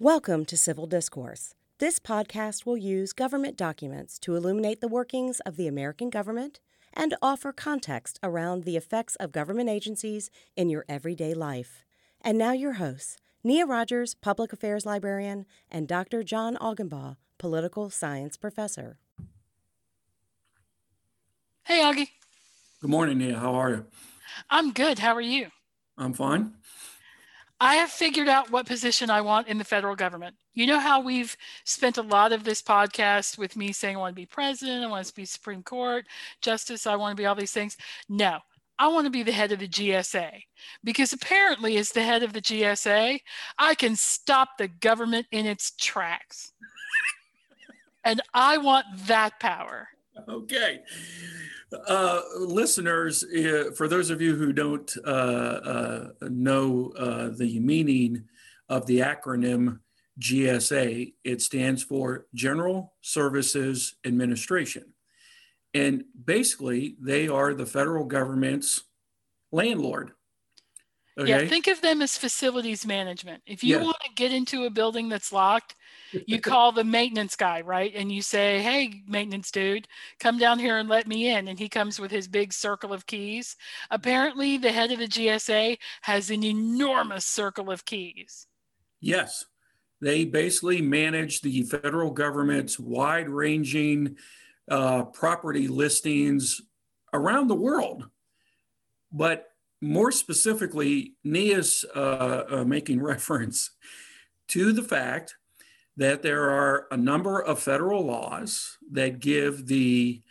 Welcome to Civil Discourse. This podcast will use government documents to illuminate the workings of the American government and offer context around the effects of government agencies in your everyday life. And now your hosts, Nia Rogers, Public Affairs Librarian, and Dr. John Augenbaugh, Political Science Professor. Hey, Augie. Good morning, Nia. How are you? I'm good. How are you? I'm fine. I have figured out what position I want in the federal government. You know how we've spent a lot of this podcast with me saying I want to be president, I want to be Supreme Court justice, I want to be all these things. No, I want to be the head of the GSA, because apparently as the head of the GSA, I can stop the government in its tracks. And I want that power. Okay. Listeners, for those of you who don't know the meaning of the acronym GSA, it stands for General Services Administration. And basically, they are the federal government's landlord. Okay? Yeah, think of them as facilities management. If you want to get into a building that's locked, you call the maintenance guy, right? And you say, hey, maintenance dude, come down here and let me in. And he comes with his big circle of keys. Apparently, the head of the GSA has an enormous circle of keys. Yes. They basically manage the federal government's wide-ranging property listings around the world. But more specifically, Nia's making reference to the fact that there are a number of federal laws that give the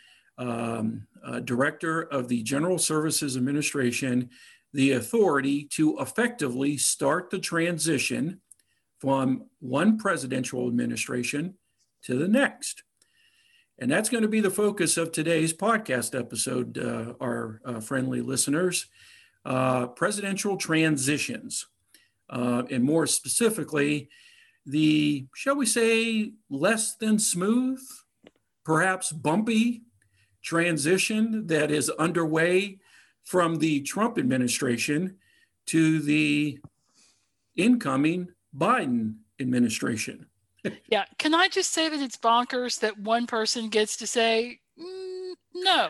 director of the General Services Administration the authority to effectively start the transition from one presidential administration to the next. And that's going to be the focus of today's podcast episode, our friendly listeners. Presidential transitions, and more specifically, the, shall we say, less than smooth, perhaps bumpy transition that is underway from the Trump administration to the incoming Biden administration. Yeah. Can I just say that it's bonkers that one person gets to say, no.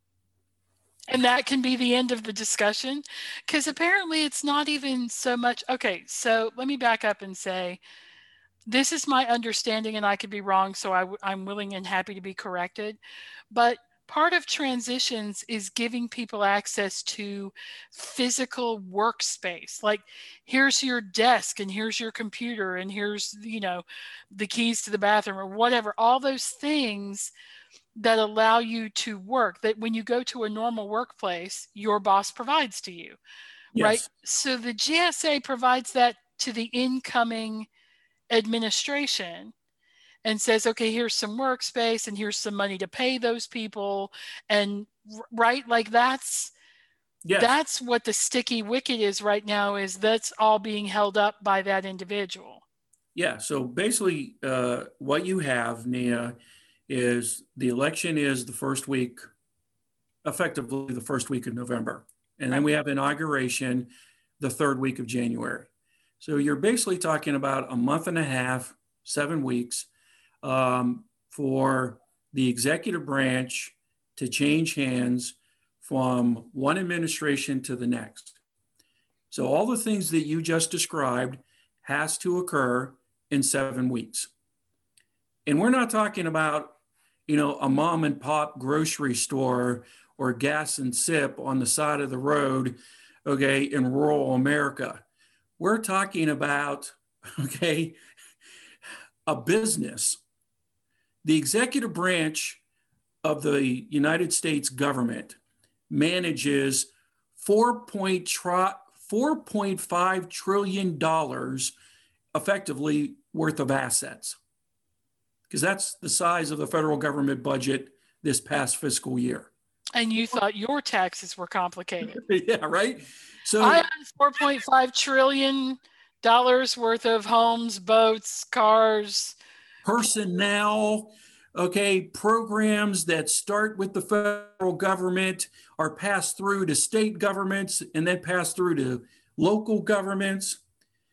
And that can be the end of the discussion, because apparently it's not even so much. Okay, so let me back up and say, this is my understanding, and I could be wrong, so I'm willing and happy to be corrected. But part of transitions is giving people access to physical workspace. Like, here's your desk, and here's your computer, and here's, the keys to the bathroom or whatever, all those things that allow you to work, that when you go to a normal workplace, your boss provides to you, Yes. right? So the GSA provides that to the incoming administration and says, okay, here's some workspace and here's some money to pay those people. And right, like that's what the sticky wicket is right now, is that's all being held up by that individual. Yeah, so basically what you have, Nia, is the election is the first week, effectively the first week of November. And then we have inauguration the third week of January. So you're basically talking about a month and a half, 7 weeks for the executive branch to change hands from one administration to the next. So all the things that you just described has to occur in 7 weeks. And we're not talking about, a mom and pop grocery store or gas and sip on the side of the road, okay, in rural America. We're talking about, okay, a business. The executive branch of the United States government manages $4.5 trillion effectively worth of assets, because that's the size of the federal government budget this past fiscal year. And you thought your taxes were complicated. Yeah, right? So I own $4.5 trillion worth of homes, boats, cars, personnel, okay, programs that start with the federal government are passed through to state governments and then passed through to local governments.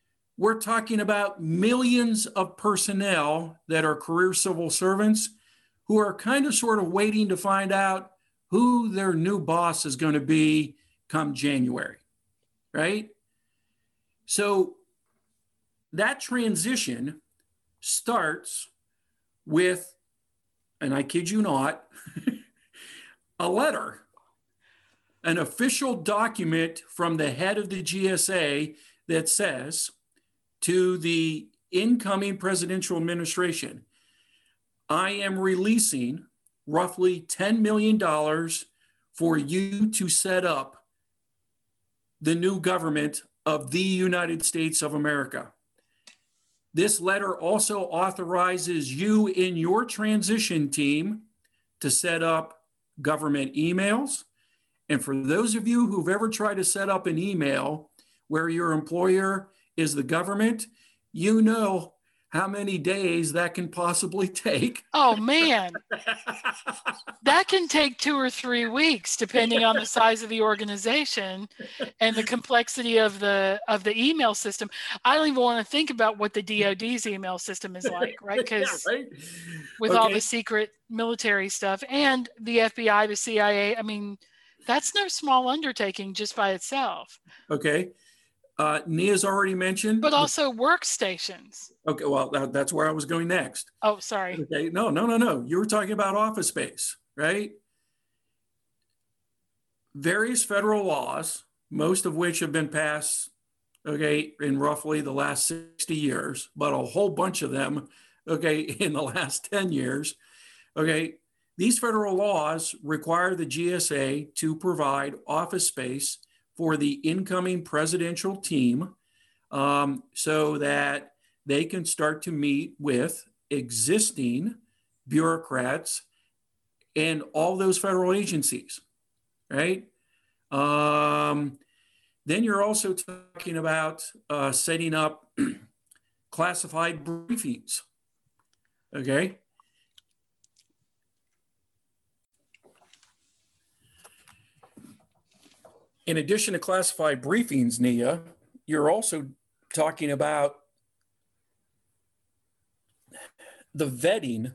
We're talking about millions of personnel that are career civil servants who are kind of sort of waiting to find out who their new boss is going to be come January, right? So that transition starts with, and I kid you not, a letter, an official document from the head of the GSA that says to the incoming presidential administration, I am releasing roughly $10 million for you to set up the new government of the United States of America. This letter also authorizes you in your transition team to set up government emails. And for those of you who've ever tried to set up an email where your employer is the government, you know how many days that can possibly take. Oh man, that can take 2 or 3 weeks, depending on the size of the organization and the complexity of the email system. I don't even want to think about what the DoD's email system is like, right? Because Yeah, right? with all the secret military stuff and the FBI, the CIA, I mean, that's no small undertaking just by itself. Okay. Nia's already mentioned. But also workstations. Okay, well, that's where I was going next. Oh, sorry. Okay, no. You were talking about office space, right? Various federal laws, most of which have been passed, okay, in roughly the last 60 years, but a whole bunch of them, okay, in the last 10 years, okay, these federal laws require the GSA to provide office space for the incoming presidential team so that they can start to meet with existing bureaucrats and all those federal agencies, right? Then you're also talking about setting up classified briefings, okay? In addition to classified briefings, Nia, you're also talking about the vetting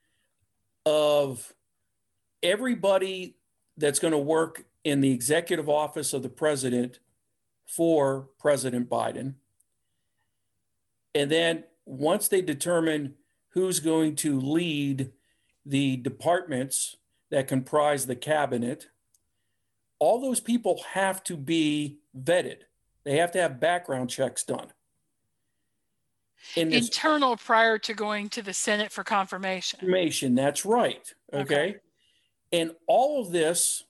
of everybody that's going to work in the executive office of the president for President Biden. And then once they determine who's going to lead the departments that comprise the cabinet, all those people have to be vetted. They have to have background checks done. Internal prior to going to the Senate for confirmation. That's right. Okay. And all of this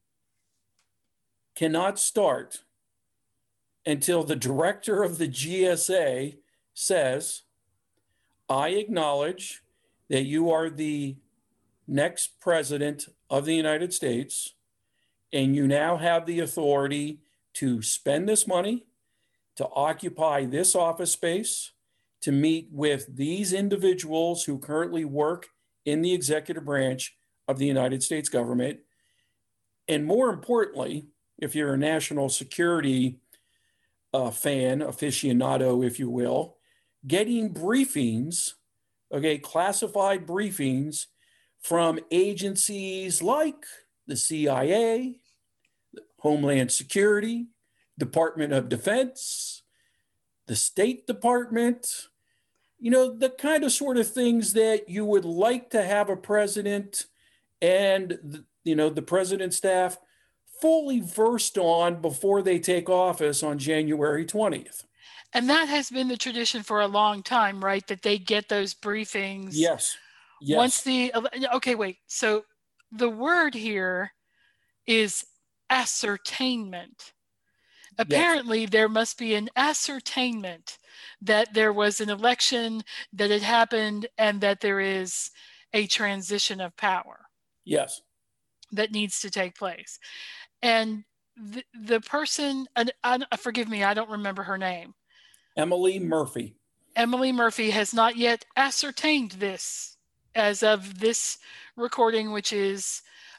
cannot start until the director of the GSA says, I acknowledge that you are the next president of the United States, and you now have the authority to spend this money, to occupy this office space, to meet with these individuals who currently work in the executive branch of the United States government. And more importantly, if you're a national security fan, aficionado, if you will, getting briefings, okay, classified briefings from agencies like the CIA, Homeland Security, Department of Defense, the State Department, you know, the kind of sort of things that you would like to have a president and, the president's staff fully versed on before they take office on January 20th. And that has been the tradition for a long time, right? That they get those briefings. Yes. Once so the word here is ascertainment. Apparently, there must be an ascertainment that there was an election, that it happened, and that there is a transition of power. Yes. That needs to take place. And the person, and forgive me, I don't remember her name. Emily Murphy. Emily Murphy has not yet ascertained this as of this recording, which is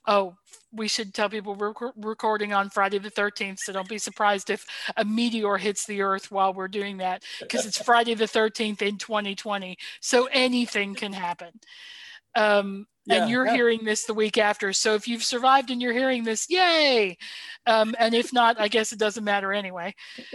Oh, we should tell people we're recording on Friday the 13th, so don't be surprised if a meteor hits the earth while we're doing that, because it's Friday the 13th in 2020, so anything can happen. And you're hearing this the week after, so if you've survived and you're hearing this, yay! And if not, I guess it doesn't matter anyway.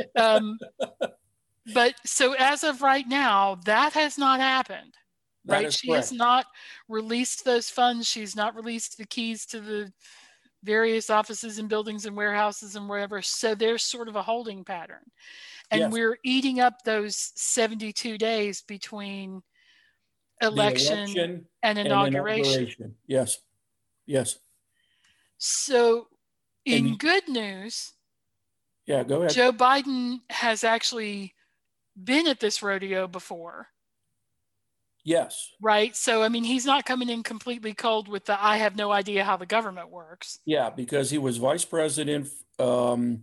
But so as of right now, that has not happened. Right? She has not released those funds. She's not released the keys to the various offices and buildings and warehouses and wherever. So there's sort of a holding pattern. And we're eating up those 72 days between election and inauguration. Yes. Yes. So in good news, go ahead. Joe Biden has actually been at this rodeo before. Yes. Right. So, I mean, he's not coming in completely cold with the, I have no idea how the government works. Yeah, because he was vice president for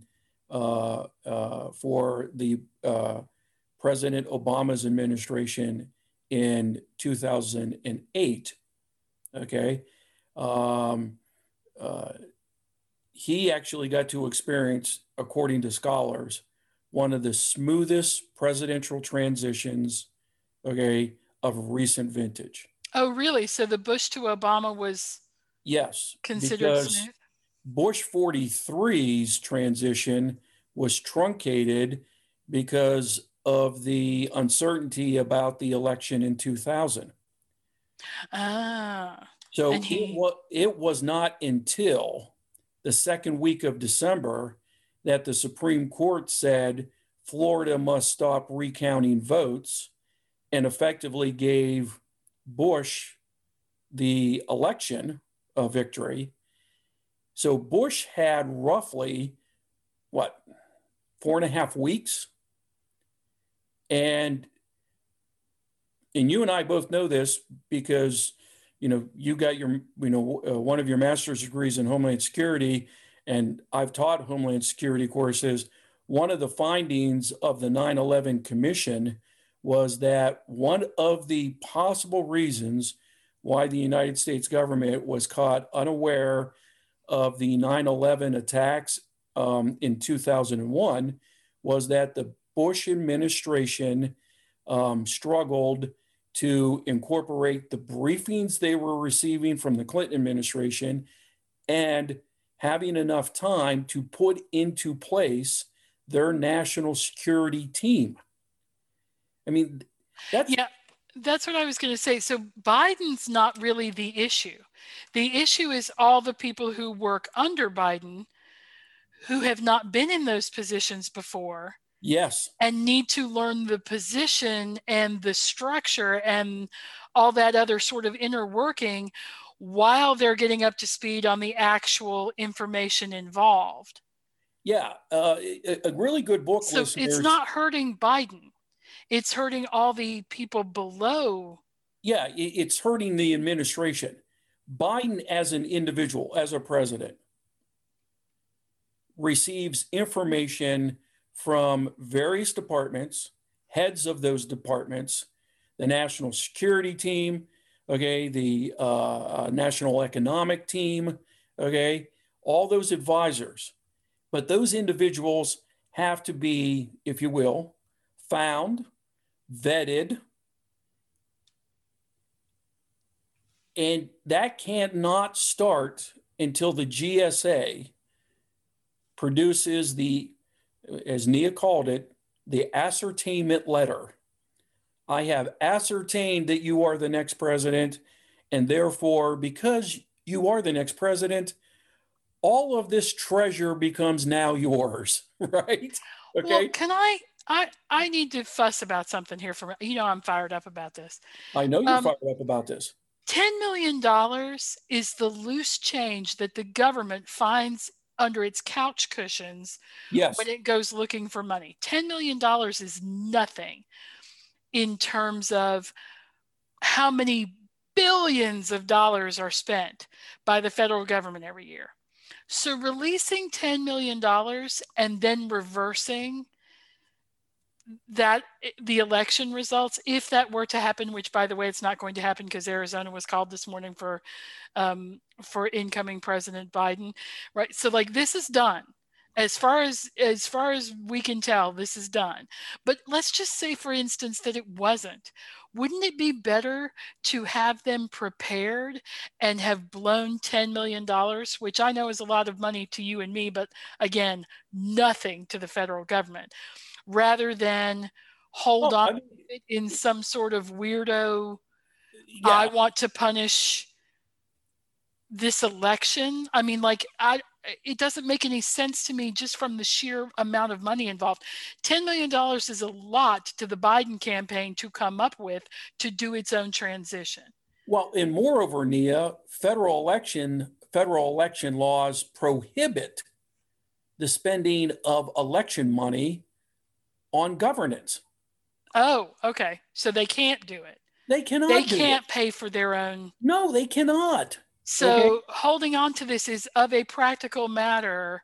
the President Obama's administration in 2008. Okay. He actually got to experience, according to scholars, one of the smoothest presidential transitions, of recent vintage. Oh, really? So the Bush to Obama was considered smooth? Bush 43's transition was truncated because of the uncertainty about the election in 2000. So it was not until the second week of December that the Supreme Court said Florida must stop recounting votes and effectively gave Bush the election victory. So Bush had roughly, 4.5 weeks? And you and I both know this because, you got your, one of your master's degrees in Homeland Security, and I've taught Homeland Security courses. One of the findings of the 9/11 Commission was that one of the possible reasons why the United States government was caught unaware of the 9/11 attacks in 2001 was that the Bush administration struggled to incorporate the briefings they were receiving from the Clinton administration and having enough time to put into place their national security team. I mean, that's what I was going to say. So Biden's not really the issue. The issue is all the people who work under Biden who have not been in those positions before. Yes. And need to learn the position and the structure and all that other sort of inner working while they're getting up to speed on the actual information involved. Yeah. A really good book. So it's not hurting Biden. It's hurting all the people below. Yeah, it's hurting the administration. Biden as an individual, as a president, receives information from various departments, heads of those departments, the national security team, the national economic team, all those advisors. But those individuals have to be, if you will, found, vetted, and that can't not start until the GSA produces the, as Nia called it, the ascertainment letter. I have ascertained that you are the next president, and therefore, because you are the next president, all of this treasure becomes now yours, right? Okay. Well, can I need to fuss about something here. I'm fired up about this. I know you're fired up about this. $10 million is the loose change that the government finds under its couch cushions when it goes looking for money. $10 million is nothing in terms of how many billions of dollars are spent by the federal government every year. So releasing $10 million and then reversing that the election results, if that were to happen, which by the way, it's not going to happen because Arizona was called this morning for incoming President Biden, right? So like this is done. As far as we can tell, this is done. But let's just say, for instance, that it wasn't. Wouldn't it be better to have them prepared and have blown $10 million, which I know is a lot of money to you and me, but again, nothing to the federal government, rather than hold on in some sort of weirdo, I want to punish this election? I mean, like, it doesn't make any sense to me just from the sheer amount of money involved. $10 million is a lot to the Biden campaign to come up with to do its own transition. Well, and moreover, Nia, federal election laws prohibit the spending of election money on governance. Oh, okay. So they can't do it. They cannot. They can't pay for their own. No, they cannot. So holding on to this is, of a practical matter,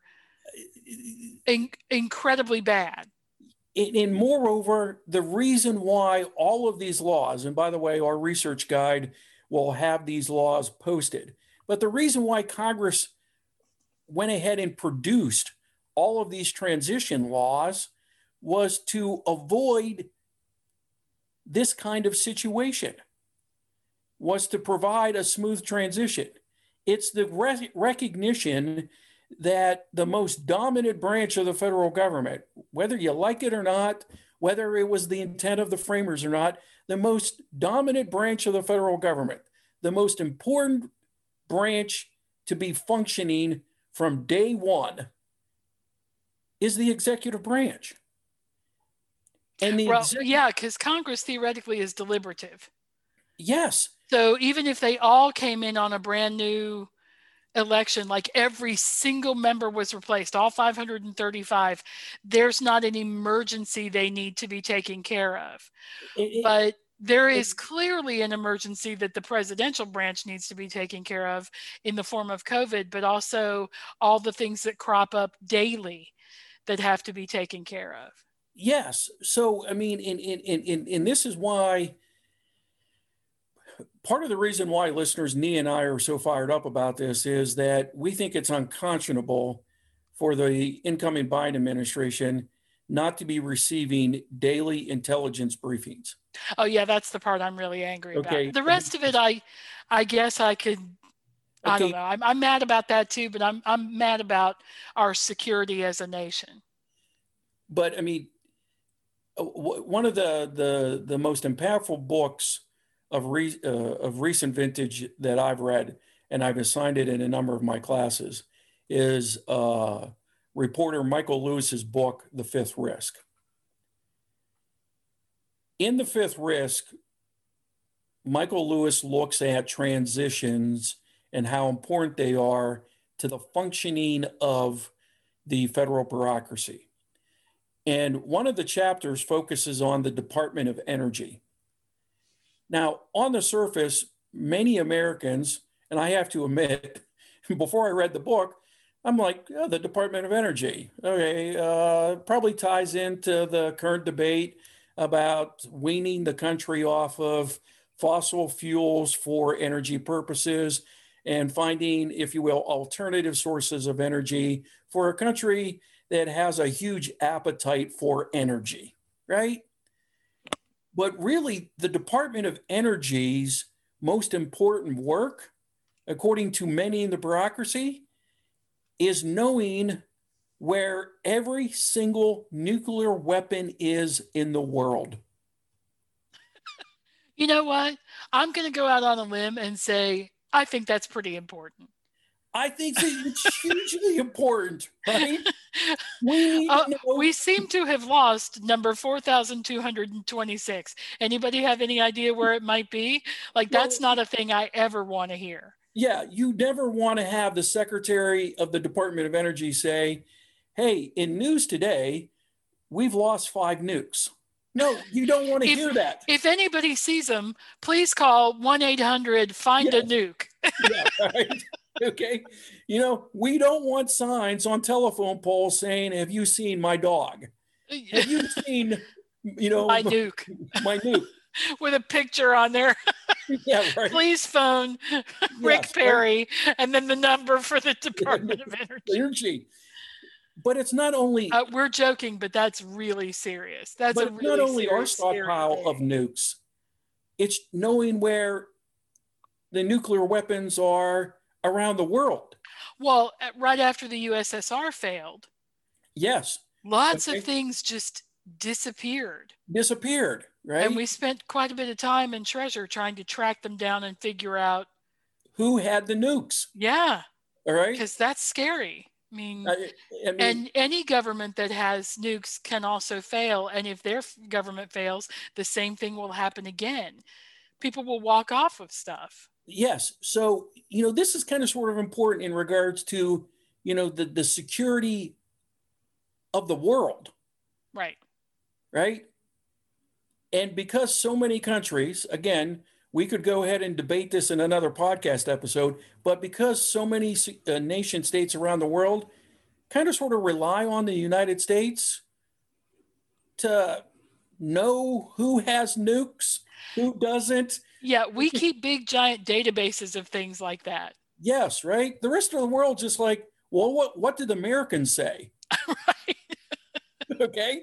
incredibly bad. And moreover, the reason why all of these laws, and by the way, our research guide will have these laws posted, but the reason why Congress went ahead and produced all of these transition laws was to avoid this kind of situation, was to provide a smooth transition. It's the recognition that the most dominant branch of the federal government, whether you like it or not, whether it was the intent of the framers or not, the most dominant branch of the federal government, the most important branch to be functioning from day one, is the executive branch. And because Congress theoretically is deliberative. Yes. So even if they all came in on a brand new election, like every single member was replaced, all 535, there's not an emergency they need to be taken care of. But there is clearly an emergency that the presidential branch needs to be taken care of in the form of COVID, but also all the things that crop up daily that have to be taken care of. Yes. So, I mean, and this is why, part of the reason why listeners, Nia and I, are so fired up about this is that we think it's unconscionable for the incoming Biden administration not to be receiving daily intelligence briefings. Oh, yeah, that's the part I'm really angry about. The rest of it, I guess I could, I don't know. I'm mad about that too, but I'm mad about our security as a nation. But I mean, one of the most impactful books of recent vintage that I've read, and I've assigned it in a number of my classes, is reporter Michael Lewis's book, The Fifth Risk. In The Fifth Risk, Michael Lewis looks at transitions and how important they are to the functioning of the federal bureaucracy. And one of the chapters focuses on the Department of Energy. Now, on the surface, many Americans, and I have to admit, before I read the book, I'm like, oh, the Department of Energy. Okay, probably ties into the current debate about weaning the country off of fossil fuels for energy purposes and finding, if you will, alternative sources of energy for a country that has a huge appetite for energy, right? But really, the Department of Energy's most important work, according to many in the bureaucracy, is knowing where every single nuclear weapon is in the world. You know what? I'm going to go out on a limb and say, I think that's pretty important. I think that it's hugely important, right? We seem to have lost number 4,226. Anybody have any idea where it might be? Like, that's not a thing I ever want to hear. Yeah, you never want to have the Secretary of the Department of Energy say, hey, in news today, we've lost 5 nukes. No, you don't want to hear that. If anybody sees them, please call 1-800-FIND-A-NUKE. Yeah, right. Okay. You know, we don't want signs on telephone poles saying, have you seen my dog? Have you seen My nuke. My nuke. With a picture on there. Yeah, right. Please phone Rick Perry, right? And then the number for the Department of Energy. But it's not only... we're joking, but that's really serious. That's a really not only serious, our stockpile of nukes, it's knowing where the nuclear weapons are around the world. Well, right after the USSR failed. Yes. Lots of things just disappeared, right? And we spent quite a bit of time and treasure trying to track them down and figure out who had the nukes. Yeah. All right. Because that's scary. I mean, and any government that has nukes can also fail. And if their government fails, the same thing will happen again. People will walk off of stuff. Yes. So, this is kind of sort of important in regards to, the security of the world. Right. Right. And because so many countries, again, we could go ahead and debate this in another podcast episode, but because so many nation states around the world kind of sort of rely on the United States to know who has nukes, who doesn't. Yeah, we keep big, giant databases of things like that. Yes, right? The rest of the world just like, well, what did the Americans say? Right. Okay.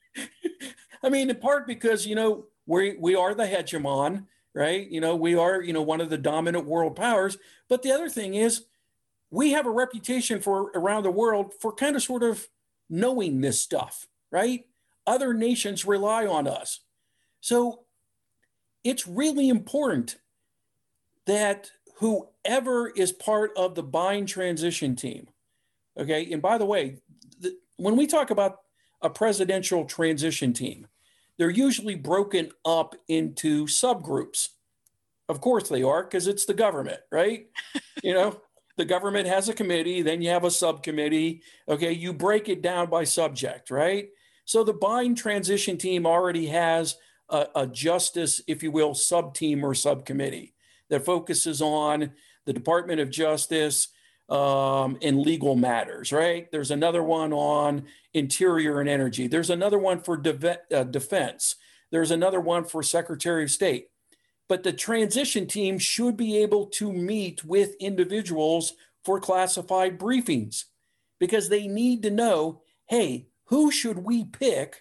I mean, in part because, we are the hegemon, right? We are, one of the dominant world powers. But the other thing is we have a reputation for around the world for kind of sort of knowing this stuff, right? Other nations rely on us. So it's really important that whoever is part of the buying transition team, okay? And by the way, when we talk about a presidential transition team, they're usually broken up into subgroups. Of course they are, because it's the government, right? The government has a committee, then you have a subcommittee. Okay, you break it down by subject, right? So the buying transition team already has a justice, if you will, sub-team or subcommittee that focuses on the Department of Justice and legal matters, right? There's another one on interior and energy. There's another one for defense. There's another one for Secretary of State. But the transition team should be able to meet with individuals for classified briefings because they need to know, hey, who should we pick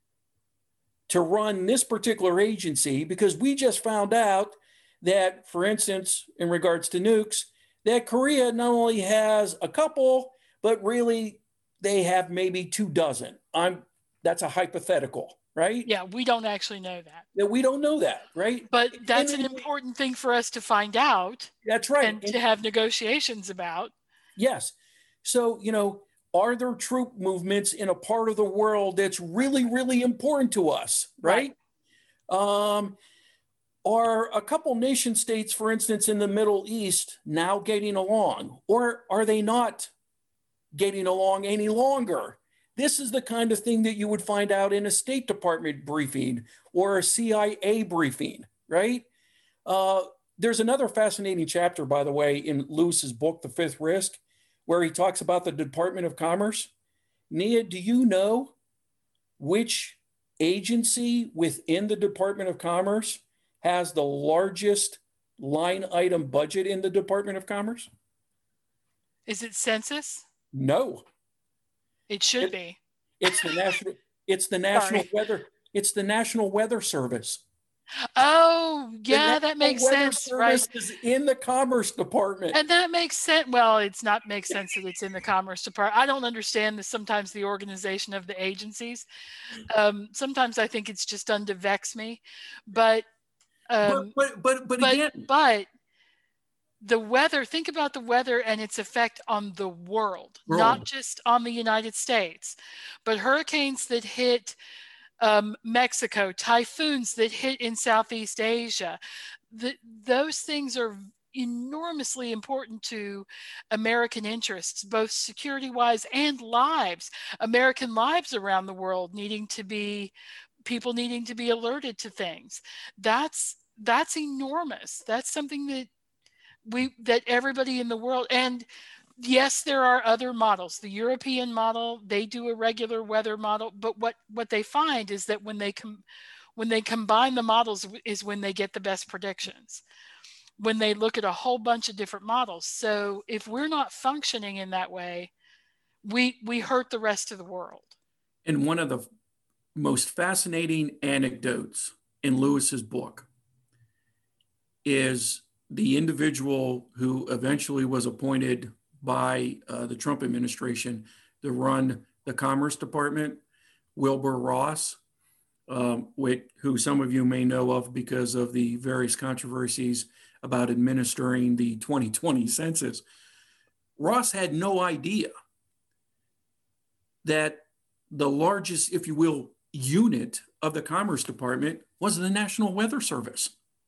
to run this particular agency? Because we just found out that, for instance, in regards to nukes, that Korea not only has a couple, but really they have maybe 24. That's a hypothetical, right? Yeah, we don't actually know that. That we don't know that, right? But that's an important thing for us to find out. That's right. And to have negotiations about. Yes. So, are there troop movements in a part of the world that's really, really important to us, right? Are a couple nation states, for instance, in the Middle East now getting along, or are they not getting along any longer? This is the kind of thing that you would find out in a State Department briefing or a CIA briefing, right? There's another fascinating chapter, by the way, in Lewis's book, The Fifth Risk, where he talks about the Department of Commerce. Nia, do you know which agency within the Department of Commerce has the largest line item budget in the Department of Commerce? Is it census? No. It should be. It's the National Weather Service. Oh, yeah, that makes sense. Right. Is in the Commerce Department. And that makes sense. Well, makes sense that it's in the Commerce Department. I don't understand sometimes the organization of the agencies. Sometimes I think it's just done to vex me. But the weather, think about the weather and its effect on the world, not just on the United States, but hurricanes that hit Mexico, typhoons that hit in Southeast Asia. Those things are enormously important to American interests, both security-wise and lives. American lives around the world people needing to be alerted to things. That's enormous. That's something that everybody in the world, and Yes, there are other models. The European model, they do a regular weather model, but what they find is that when they combine the models is when they get the best predictions. When they look at a whole bunch of different models. So if we're not functioning in that way, we hurt the rest of the world. And one of the most fascinating anecdotes in Lewis's book is the individual who eventually was appointed by the Trump administration to run the Commerce Department, Wilbur Ross, who some of you may know of because of the various controversies about administering the 2020 census. Ross had no idea that the largest, if you will, unit of the Commerce Department was the National Weather Service.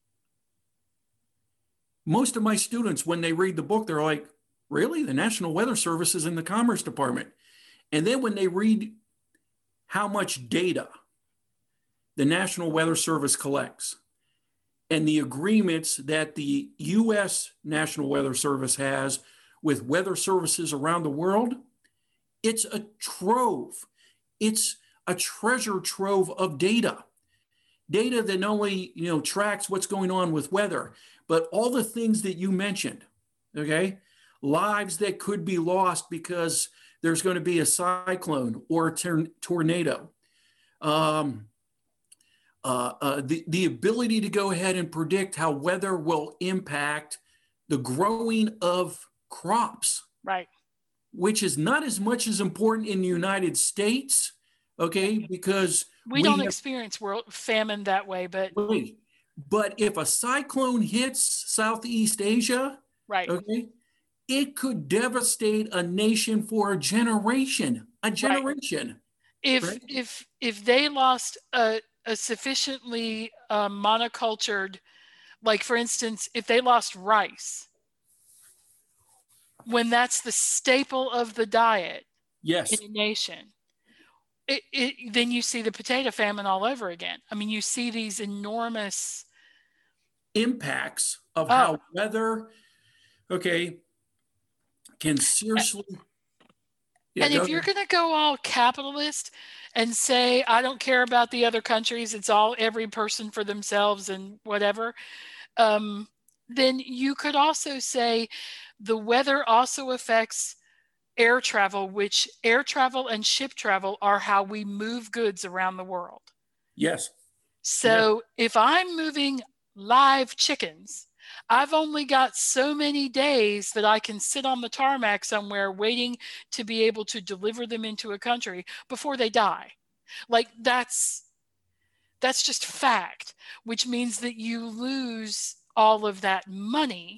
Most of my students, when they read the book, they're like, really? The National Weather Service is in the Commerce Department. And then when they read how much data the National Weather Service collects and the agreements that the U.S. National Weather Service has with weather services around the world, it's a trove. It's a treasure trove of data that not only tracks what's going on with weather, but all the things that you mentioned. Okay, lives that could be lost because there's going to be a cyclone or a tornado. The ability to go ahead and predict how weather will impact the growing of crops, right? Which is not as much as important in the United States, okay? Because we don't experience world famine that way, but if a cyclone hits Southeast Asia, right, okay, it could devastate a nation for a generation. Right. If they lost a sufficiently monocultured, like for instance, if they lost rice, when that's the staple of the diet in a nation, then you see the potato famine all over again. I mean, you see these enormous impacts of how weather, can seriously. And if you're going to go all capitalist and say, I don't care about the other countries, it's all every person for themselves and whatever, then you could also say the weather also affects air travel, which air travel and ship travel are how we move goods around the world. Yes. So if I'm moving live chickens, I've only got so many days that I can sit on the tarmac somewhere waiting to be able to deliver them into a country before they die. Like that's just fact, which means that you lose all of that money.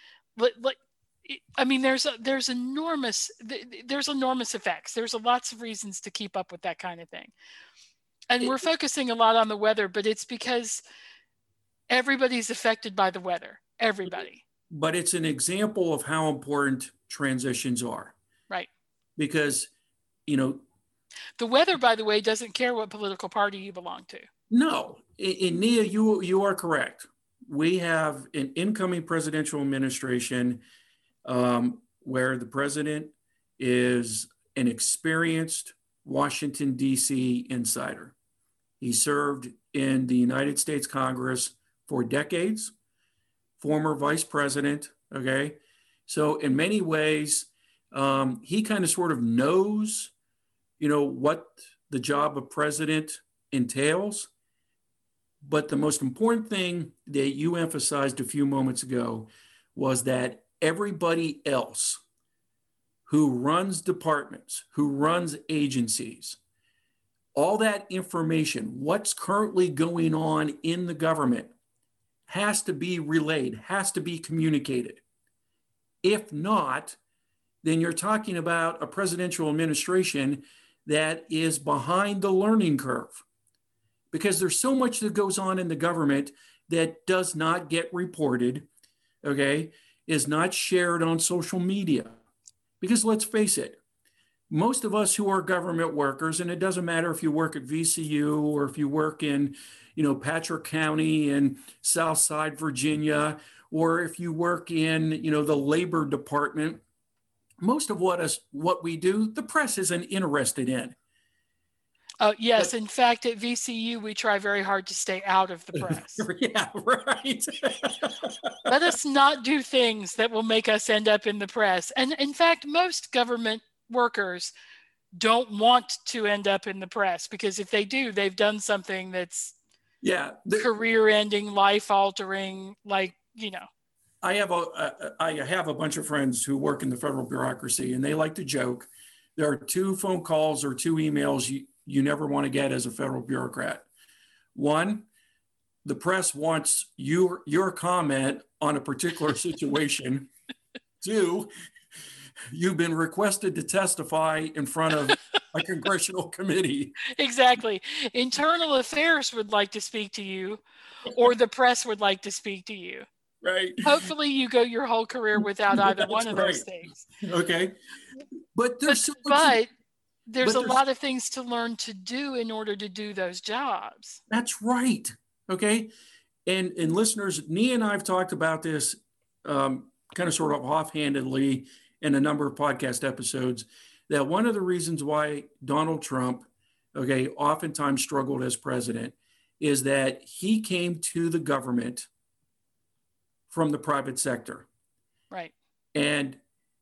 I mean, there's enormous effects. There's lots of reasons to keep up with that kind of thing. And we're focusing a lot on the weather, but it's because everybody's affected by the weather. Everybody. But it's an example of how important transitions are. Right. Because, the weather, by the way, doesn't care what political party you belong to. No. In Nia, you are correct. We have an incoming presidential administration where the president is an experienced Washington, D.C. insider. He served in the United States Congress for decades, former vice president, okay? So in many ways, he kind of sort of knows, what the job of president entails. But the most important thing that you emphasized a few moments ago was that everybody else who runs departments, who runs agencies, all that information, what's currently going on in the government, has to be relayed, has to be communicated. If not, then you're talking about a presidential administration that is behind the learning curve, because there's so much that goes on in the government that does not get reported, is not shared on social media. Because let's face it, most of us who are government workers, and it doesn't matter if you work at VCU or if you work in, Patrick County in Southside Virginia, or if you work in, the labor department, most of what we do, the press isn't interested in. Yes, in fact, at VCU, we try very hard to stay out of the press. Yeah, right. Let us not do things that will make us end up in the press. And in fact, most government workers don't want to end up in the press, because if they do, they've done something that's career-ending, life-altering, like, you know. I have a bunch of friends who work in the federal bureaucracy, and they like to joke. There are 2 phone calls or 2 emails you never want to get as a federal bureaucrat. 1, the press wants your comment on a particular situation. 2, you've been requested to testify in front of a congressional committee. Exactly. Internal Affairs would like to speak to you, or the press would like to speak to you. Right. Hopefully you go your whole career without either one of those things. Okay. But there's a lot of things to learn to do in order to do those jobs. That's right. Okay. And listeners, Nia and I have talked about this kind of sort of offhandedly in a number of podcast episodes, that one of the reasons why Donald Trump, oftentimes struggled as president is that he came to the government from the private sector. Right. And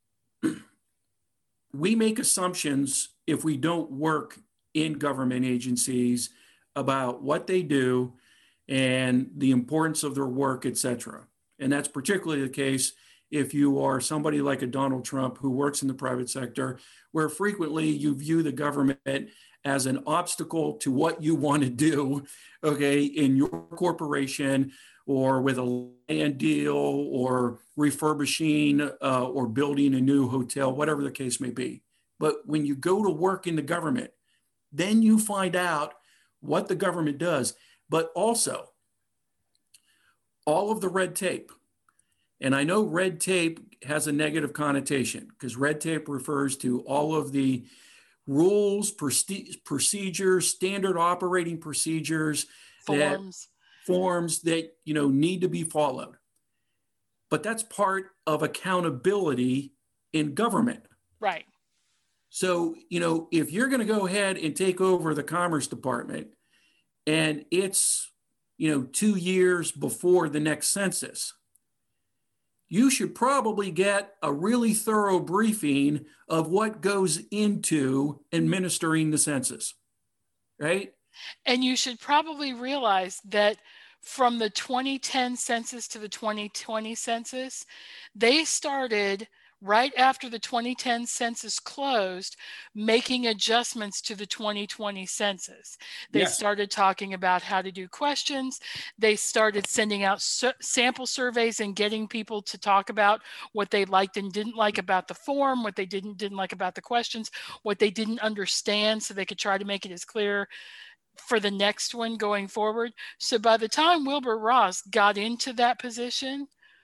we make assumptions if we don't work in government agencies about what they do and the importance of their work, et cetera. And that's particularly the case if you are somebody like a Donald Trump who works in the private sector, where frequently you view the government as an obstacle to what you want to do, in your corporation, or with a land deal, or refurbishing or building a new hotel, whatever the case may be. But when you go to work in the government, then you find out what the government does, but also all of the red tape. And I know red tape has a negative connotation, because red tape refers to all of the rules, procedures, standard operating procedures, forms that need to be followed. But that's part of accountability in government. Right. So, if you're going to go ahead and take over the Commerce Department, and it's 2 years before the next census, you should probably get a really thorough briefing of what goes into administering the census, right? And you should probably realize that from the 2010 census to the 2020 census, they started right after the 2010 census closed, making adjustments to the 2020 census. They started talking about how to do questions. They started sending out sample surveys and getting people to talk about what they liked and didn't like about the form, what they didn't like about the questions, what they didn't understand, so they could try to make it as clear for the next one going forward. So by the time Wilbur Ross got into that position,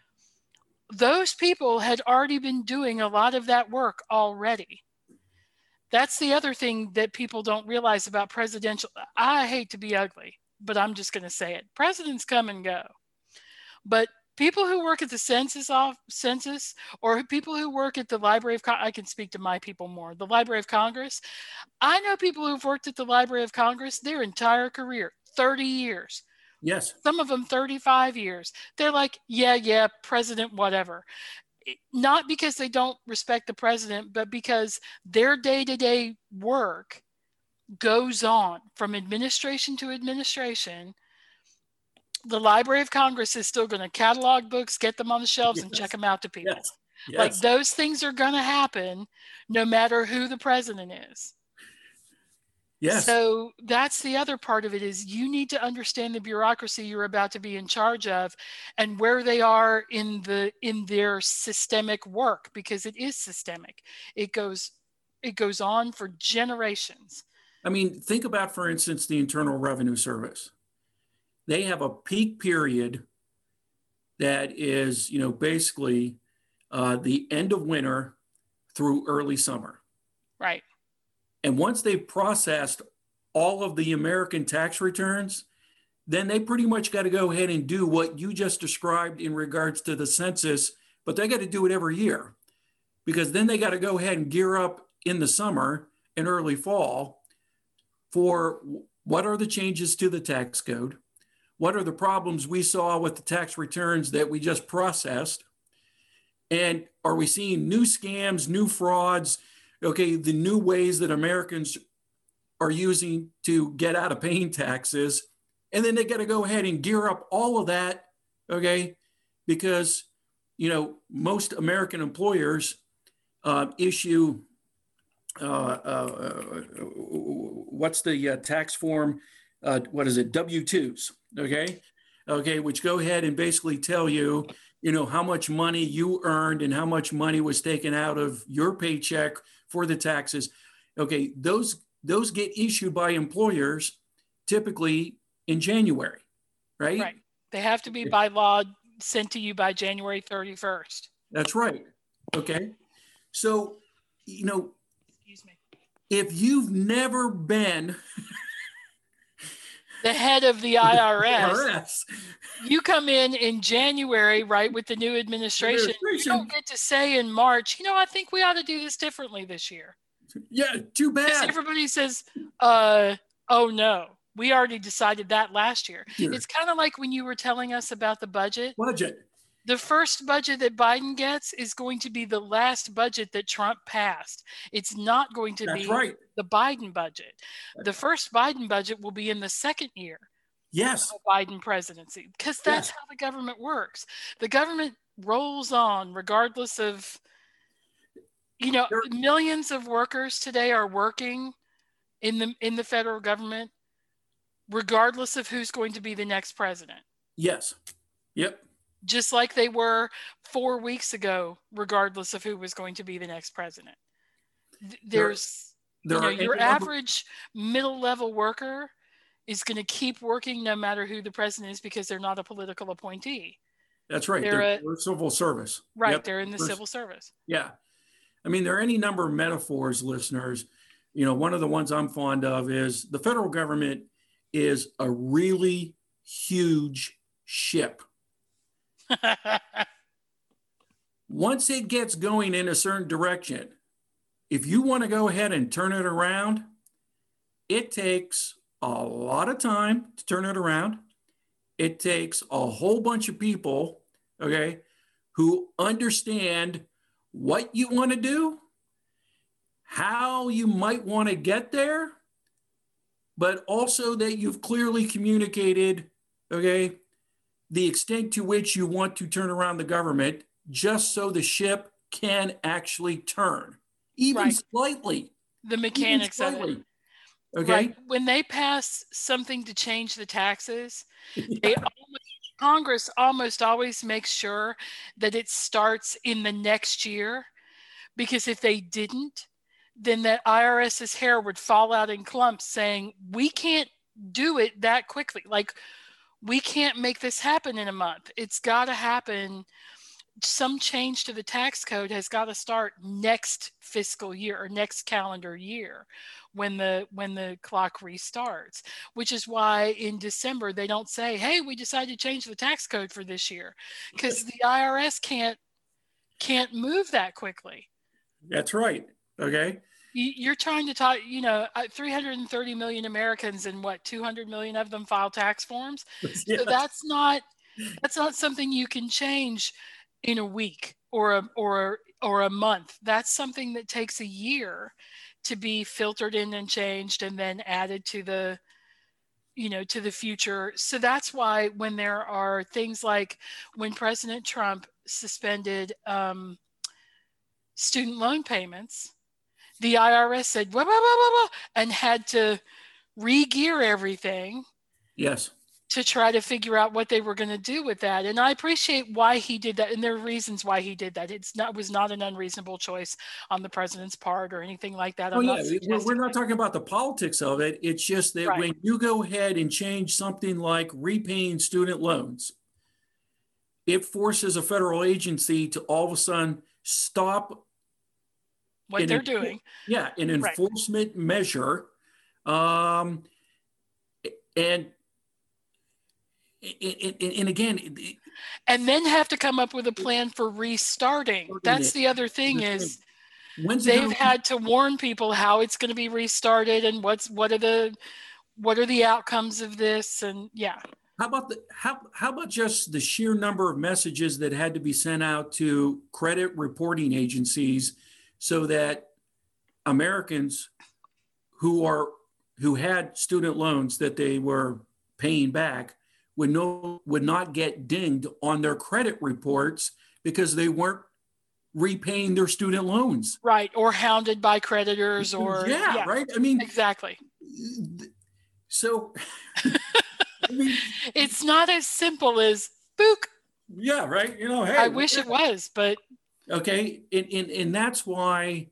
those people had already been doing a lot of that work already. That's the other thing that people don't realize about presidential. I hate to be ugly, but I'm just going to say it. Presidents come and go. But people who work at the census, or people who work at the Library of Congress, I can speak to my people more, the Library of Congress. I know people who've worked at the Library of Congress their entire career, 30 years. Yes. Some of them 35 years. They're like, yeah, president, whatever. Not because they don't respect the president, but because their day-to-day work goes on from administration to administration. The Library of Congress is still going to catalog books, get them on the shelves, and check them out to people. Yes. Like, those things are going to happen no matter who the president is. Yes. So that's the other part of it, is you need to understand the bureaucracy you're about to be in charge of and where they are in their systemic work, because it is systemic. It goes on for generations. I mean, think about, for instance, the Internal Revenue Service. They have a peak period that is, basically the end of winter through early summer. Right. And once they've processed all of the American tax returns, then they pretty much got to go ahead and do what you just described in regards to the census, but they got to do it every year. because then they got to go ahead and gear up in the summer and early fall for what are the changes to the tax code? What are the problems we saw with the tax returns that we just processed? And are we seeing new scams, new frauds? Okay, the new ways that Americans are using to get out of paying taxes. And then they got to go ahead and gear up all of that, okay? Because, you know, most American employers issue, what's the tax form? What is it? W-2s, okay? Okay, which go ahead and basically tell you, you know, how much money you earned and how much money was taken out of your paycheck for the taxes. Okay, those get issued by employers typically in January, right? Right. They have to be by law sent to you by January 31st. That's right. Okay. So, you know, Excuse me. if you've never been the head of the IRS, you come in January, right, with the new administration. You don't get to say in March, you know, I think we ought to do this differently this year. Yeah, too bad. Everybody says, oh no, we already decided that last year. Sure. It's kind of like when you were telling us about the budget. Budget. The first budget that Biden gets is going to be the last budget that Trump passed. It's not going to be the Biden budget. The first Biden budget will be in the second year of the Biden presidency, because that's how the government works. The government rolls on regardless of, you know, millions of workers today are working in the federal government regardless of who's going to be the next president. Yes. Yep. Just like they were 4 weeks ago, regardless of who was going to be the next president. There's, you know, your average middle-level worker is going to keep working no matter who the president is, because they're not a political appointee. That's right. They're civil service. Right. Yep. They're in the civil service. Yeah. I mean, there are any number of metaphors, listeners. You know, one of the ones I'm fond of is the federal government is a really huge ship. Once it gets going in a certain direction, if you want to go ahead and turn it around, it takes a lot of time to turn it around. It takes a whole bunch of people, okay, who understand what you want to do, how you might want to get there, but also that you've clearly communicated, okay, the extent to which you want to turn around the government, just so the ship can actually turn, even slightly. The mechanics of it. Okay. Right. When they pass something to change the taxes, Congress almost always makes sure that it starts in the next year, because if they didn't, then the IRS's hair would fall out in clumps saying, we can't do it that quickly. Like, we can't make this happen in a month. It's got to happen. Some change to the tax code has got to start next fiscal year or next calendar year when the clock restarts, which is why in December they don't say, hey, we decided to change the tax code for this year, because the IRS can't move that quickly. That's right. Okay. You're trying to talk, 330 million Americans, and 200 million of them file tax forms. Yes. So that's not something you can change in a week or a month. That's something that takes a year to be filtered in and changed and then added to the future. So that's why when there are things like when President Trump suspended student loan payments, the IRS said, blah, blah, blah, blah, blah, and had to re-gear everything. Yes. To try to figure out what they were going to do with that. And I appreciate why he did that. And there are reasons why he did that. It was not an unreasonable choice on the president's part or anything like that. We're not talking about the politics of it. It's just that when you go ahead and change something like repaying student loans, it forces a federal agency to all of a sudden stop what they're doing. Yeah, an enforcement measure. And again, And then have to come up with a plan for restarting. That's the other thing is they've had to warn people how it's going to be restarted and what are the outcomes of this, and yeah. How about just the sheer number of messages that had to be sent out to credit reporting agencies so that Americans who had student loans that they were paying back would not get dinged on their credit reports because they weren't repaying their student loans. Right, or hounded by creditors, or yeah, right. I mean, exactly. So, I mean, it's not as simple as book. Yeah, right. Hey, I wish it was, but okay, and that's why,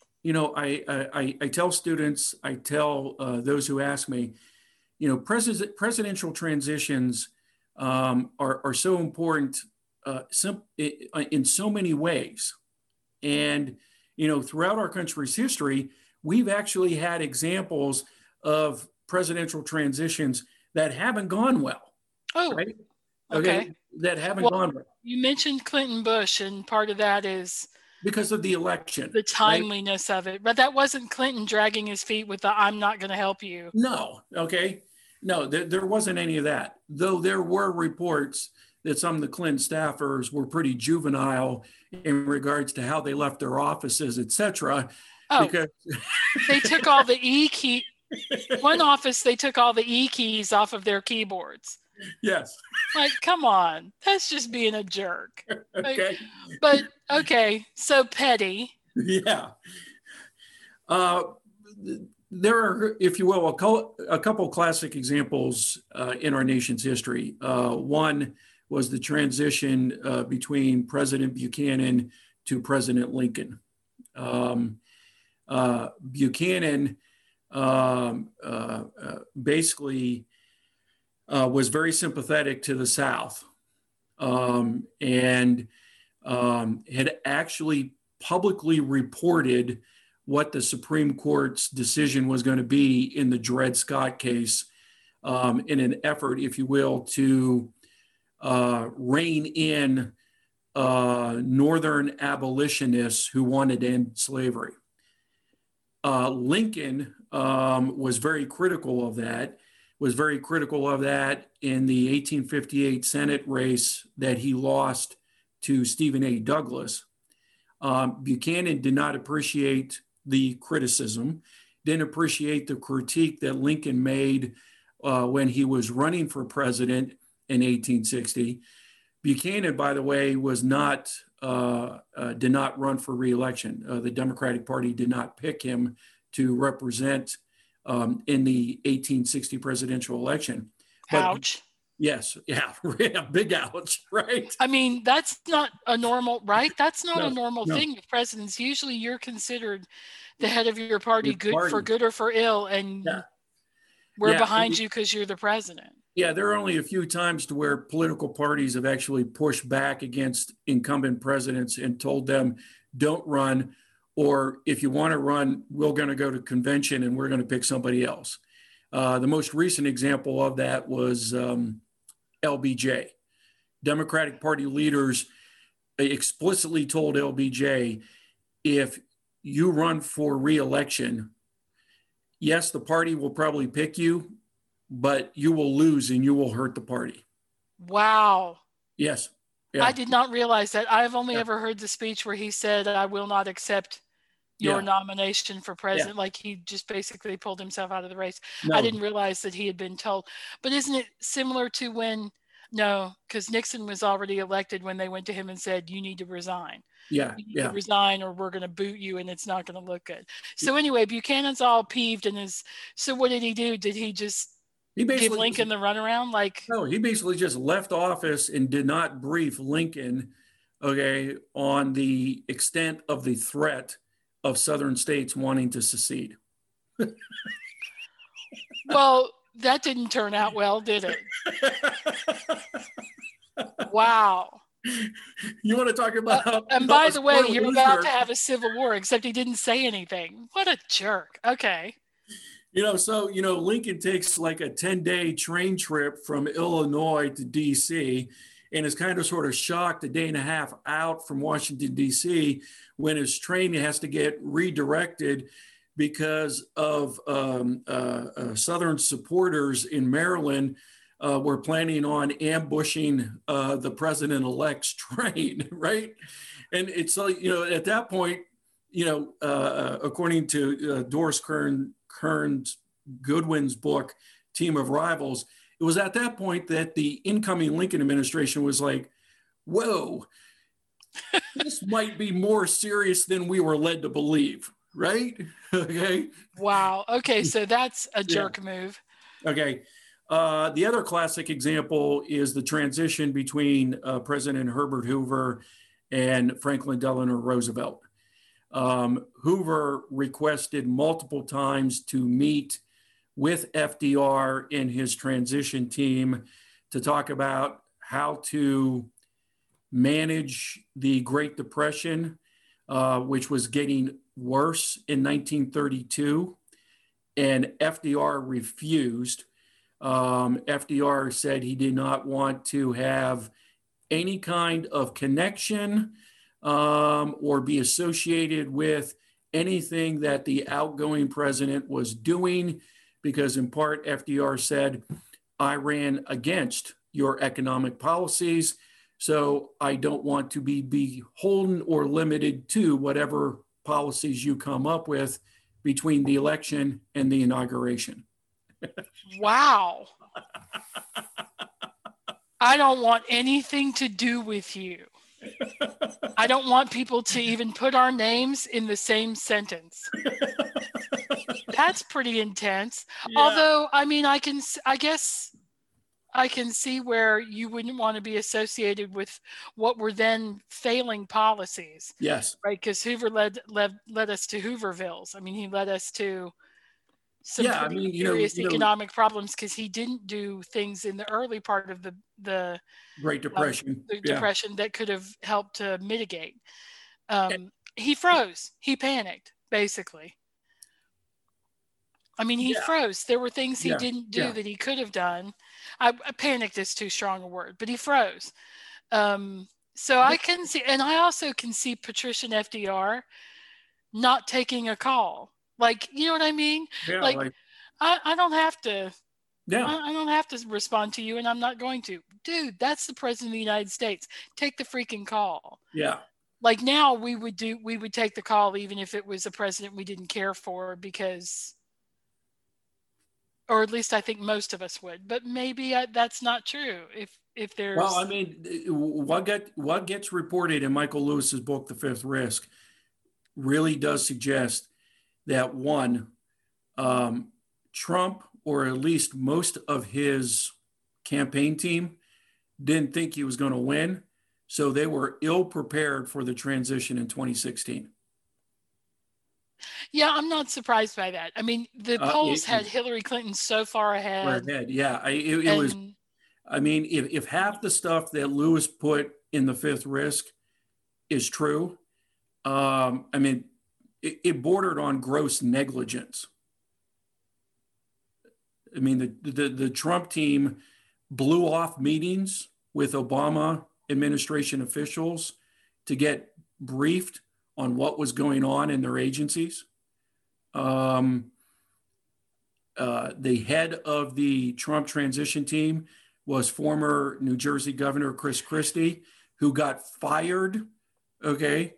I tell students, I tell those who ask me, presidential transitions are so important in so many ways. And, throughout our country's history, we've actually had examples of presidential transitions that haven't gone well. Oh, right? Okay. That haven't gone well. You mentioned Clinton Bush, and part of that is because of the election, the timeliness of it. But that wasn't Clinton dragging his feet with the "I'm not going to help you." No. Okay. No, there wasn't any of that. Though there were reports that some of the Clinton staffers were pretty juvenile in regards to how they left their offices, et cetera. Oh, because they took all the E key. One office, they took all the E keys off of their keyboards. Yes. Like, come on. That's just being a jerk. Okay. But, okay. So petty. Yeah. There are, if you will, a couple classic examples in our nation's history. One was the transition between President Buchanan to President Lincoln. Buchanan basically was very sympathetic to the South and had actually publicly reported what the Supreme Court's decision was going to be in the Dred Scott case in an effort, if you will, to rein in Northern abolitionists who wanted to end slavery. Lincoln was very critical of that, in the 1858 Senate race that he lost to Stephen A. Douglas. Buchanan did not appreciate the criticism, didn't appreciate the critique that Lincoln made when he was running for president in 1860. Buchanan, by the way, did not run for re-election. The Democratic Party did not pick him to represent in the 1860 presidential election. But, ouch. Yes. Yeah. Big ouch. Right. I mean, that's not a normal, right? That's not a normal thing with presidents. Usually you're considered the head of your party, for good or for ill. And we're behind you because you're the president. Yeah, there are only a few times to where political parties have actually pushed back against incumbent presidents and told them, don't run, or if you want to run, we're going to go to convention and we're going to pick somebody else. The most recent example of that was LBJ. Democratic Party leaders explicitly told LBJ, if you run for re-election, yes, the party will probably pick you, but you will lose and you will hurt the party. Wow. Yes. Yeah. I did not realize that. I've only ever heard the speech where he said, I will not accept your nomination for president. Like he just basically pulled himself out of the race. No. I didn't realize that he had been told. But isn't it similar to when, no, because Nixon was already elected when they went to him and said, you need to resign. You need to resign or we're going to boot you and it's not going to look good. So anyway, Buchanan's all peeved and so what did he do? Did he just give Lincoln the runaround? No, he basically just left office and did not brief Lincoln, on the extent of the threat of Southern states wanting to secede. Well, that didn't turn out well, did it? Wow. You want to talk about... and by the way, you're about to have a civil war, except he didn't say anything. What a jerk. Okay. Lincoln takes like a 10-day train trip from Illinois to DC, and is kind of sort of shocked a day and a half out from Washington, D.C., when his train has to get redirected because of Southern supporters in Maryland were planning on ambushing the president-elect's train, right? And it's like, at that point, according to Doris Kearns Goodwin's book, Team of Rivals, it was at that point that the incoming Lincoln administration was like, whoa, this might be more serious than we were led to believe, right? Okay. Wow. Okay, so that's a jerk move. Okay. The other classic example is the transition between President Herbert Hoover and Franklin Delano Roosevelt. Hoover requested multiple times to meet with FDR and his transition team to talk about how to manage the Great Depression, which was getting worse in 1932, and FDR refused. FDR said he did not want to have any kind of connection or be associated with anything that the outgoing president was doing, because in part, FDR said, I ran against your economic policies, so I don't want to be beholden or limited to whatever policies you come up with between the election and the inauguration. Wow. I don't want anything to do with you. I don't want people to even put our names in the same sentence. That's pretty intense. Yeah. Although, I mean, I guess I can see where you wouldn't want to be associated with what were then failing policies. Yes. Right, because Hoover led us to Hoovervilles. I mean, he led us to some serious economic problems because he didn't do things in the early part of the Great Depression. Depression that could have helped to mitigate. He froze. He panicked, basically. I mean, he froze. There were things he didn't do that he could have done. I panicked is too strong a word, but he froze. So I can see, and I also can see Patricia and FDR not taking a call. Like, you know what I mean? Yeah, like I don't have to. Yeah. I don't have to respond to you, and I'm not going to. Dude, that's the president of the United States. Take the freaking call. Yeah. Like now we would take the call even if it was a president we didn't care for, because, or at least I think most of us would. But maybe that's not true. If there's, well, I mean, what gets reported in Michael Lewis's book, The Fifth Risk, really does suggest that one, Trump, or at least most of his campaign team, didn't think he was going to win. So they were ill prepared for the transition in 2016. Yeah, I'm not surprised by that. I mean, the polls had Hillary Clinton so far ahead. Yeah, it was. I mean, if half the stuff that Lewis put in The Fifth Risk is true, I mean, it bordered on gross negligence. I mean, the Trump team blew off meetings with Obama administration officials to get briefed on what was going on in their agencies. The head of the Trump transition team was former New Jersey Governor Chris Christie, who got fired, in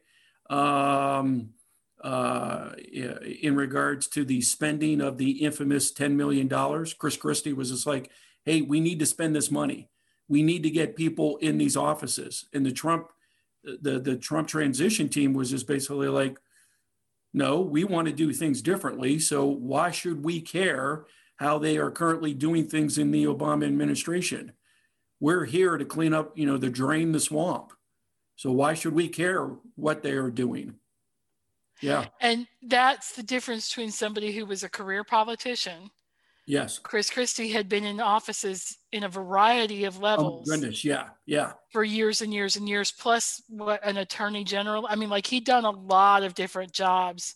regards to the spending of the infamous $10 million. Chris Christie was just like, hey, we need to spend this money. We need to get people in these offices. And the Trump transition team was just basically like, no, we want to do things differently. So why should we care how they are currently doing things in the Obama administration? We're here to clean up, to drain the swamp. So why should we care what they are doing? Yeah. And that's the difference between somebody who was a career politician. Yes. Chris Christie had been in offices in a variety of levels. Oh, goodness. Yeah. For years and years and years, plus what, an attorney general. I mean, like, he'd done a lot of different jobs.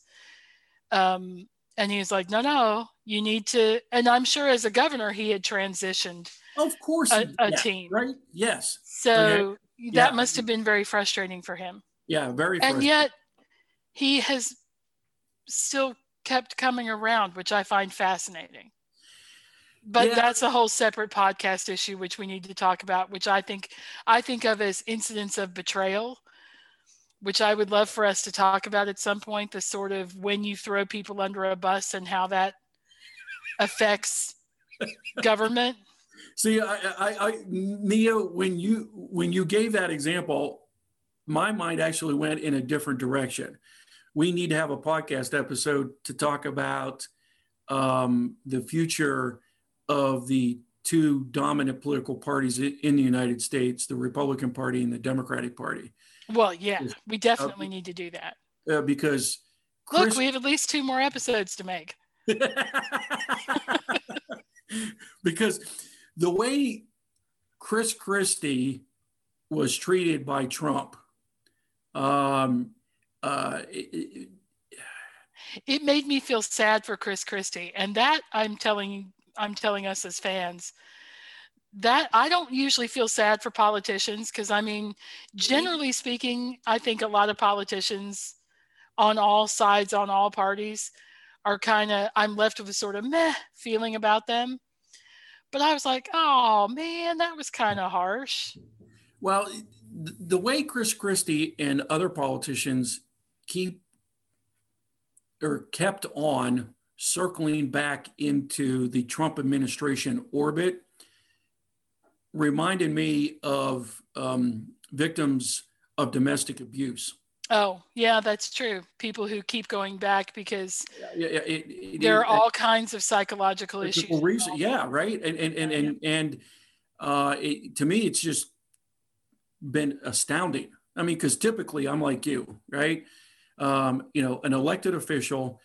And he was like, no, you need to. And I'm sure as a governor, he had transitioned. Of course, a team. right? Yes. So okay. that must have been very frustrating for him. Yeah, very frustrating. And yet he has still kept coming around, which I find fascinating. But that's a whole separate podcast issue, which we need to talk about, which I think of as incidents of betrayal, which I would love for us to talk about at some point, the sort of when you throw people under a bus and how that affects government. See, Nia, when you gave that example, my mind actually went in a different direction. We need to have a podcast episode to talk about the future of the two dominant political parties in the United States, the Republican Party and the Democratic Party. Well, yeah, we definitely need to do that. Because look, we have at least 2 more episodes to make. Because the way Chris Christie was treated by Trump, it made me feel sad for Chris Christie, and that I'm telling us as fans that I don't usually feel sad for politicians, because I mean, generally speaking, I think a lot of politicians on all sides, on all parties, are I'm left with a sort of meh feeling about them. But I was like, oh man, that was kind of harsh. Well, the way Chris Christie and other politicians kept on circling back into the Trump administration orbit reminded me of victims of domestic abuse. Oh, yeah, that's true. People who keep going back because there are all kinds of psychological issues. Yeah, right. And to me, it's just been astounding. I mean, because typically I'm like you, right? An elected official,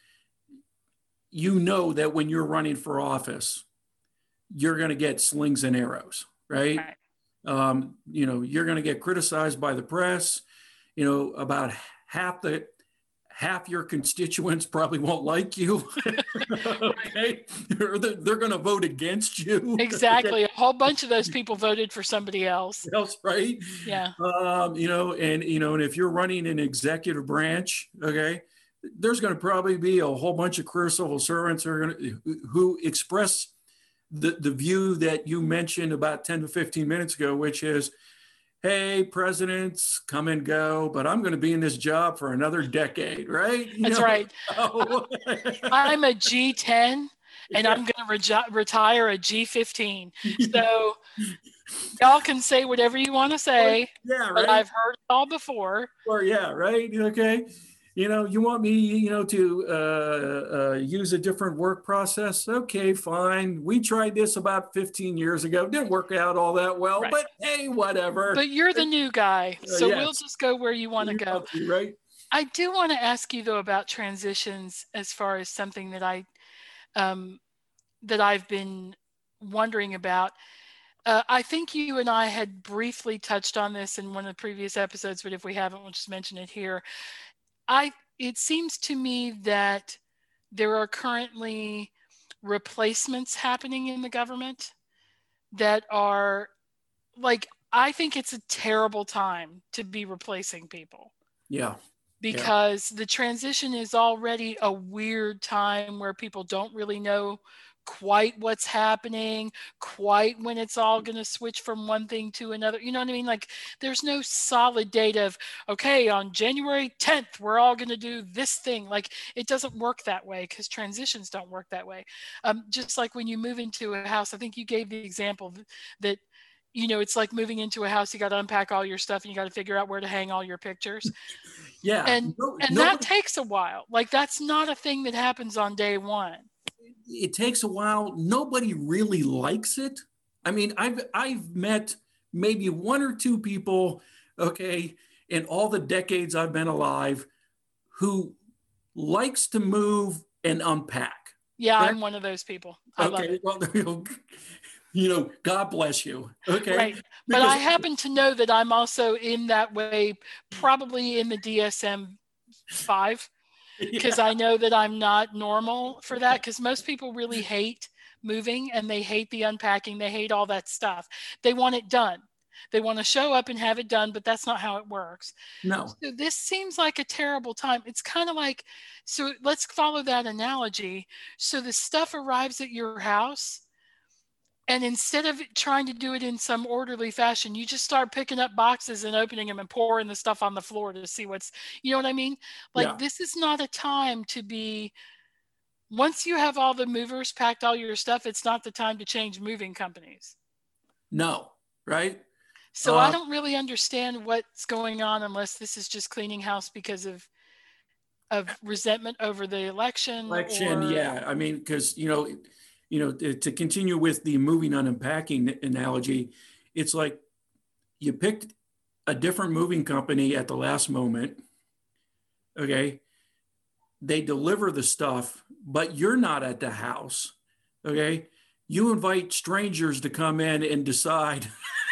that when you're running for office, you're going to get slings and arrows, right? You're going to get criticized by the press. About half your constituents probably won't like you. Okay, they're going to vote against you. Exactly. A whole bunch of those people voted for somebody else. Right? Yeah. And if you're running an executive branch, okay, there's going to probably be a whole bunch of career civil servants who express the view that you mentioned about 10 to 15 minutes ago, which is, hey, presidents come and go, but I'm going to be in this job for another decade, right? That's right. I'm a G10 and I'm going to retire a G15. So y'all can say whatever you want to say, but I've heard it all before. Or right? Okay. You want me, to use a different work process? Okay, fine. We tried this about 15 years ago. Didn't work out all that well, but hey, whatever. But you're the new guy, so we'll just go where you want to go. Right. I do want to ask you, though, about transitions as far as something that I've been wondering about. I think you and I had briefly touched on this in one of the previous episodes, but if we haven't, we'll just mention it here. It seems to me that there are currently replacements happening in the government that are I think it's a terrible time to be replacing people. Yeah. Because the transition is already a weird time where people don't really know quite what's happening, quite when it's all going to switch from one thing to another. You know what I mean? There's no solid date of, okay, on January 10th, we're all going to do this thing. It doesn't work that way, because transitions don't work that way. Just like when you move into a house, I think you gave the example that, it's like moving into a house, you got to unpack all your stuff and you got to figure out where to hang all your pictures. Yeah. And that takes a while. That's not a thing that happens on day one. It takes a while. Nobody really likes it. I mean, I've met maybe 1 or 2 people, okay, in all the decades I've been alive, who likes to move and unpack. Yeah, right? I'm one of those people. I love it. Well, God bless you. Okay. Right. But I happen to know that I'm also in that way, probably in the DSM-5. Because I know that I'm not normal for that, because most people really hate moving and they hate the unpacking. They hate all that stuff. They want it done. They want to show up and have it done, but that's not how it works. No. So this seems like a terrible time. It's kind of like, so let's follow that analogy. So the stuff arrives at your house, and instead of trying to do it in some orderly fashion, you just start picking up boxes and opening them and pouring the stuff on the floor to see what's, you know what I mean? Like, Yeah. this is not a time to be, once you have all the movers packed all your stuff, it's not the time to change moving companies. No. Right. So I don't really understand what's going on unless this is just cleaning house because of resentment over the election. Yeah. I mean, because, to continue with the moving and unpacking analogy, it's like you picked a different moving company at the last moment. Okay. They deliver the stuff, but you're not at the house. Okay. You invite strangers to come in and decide.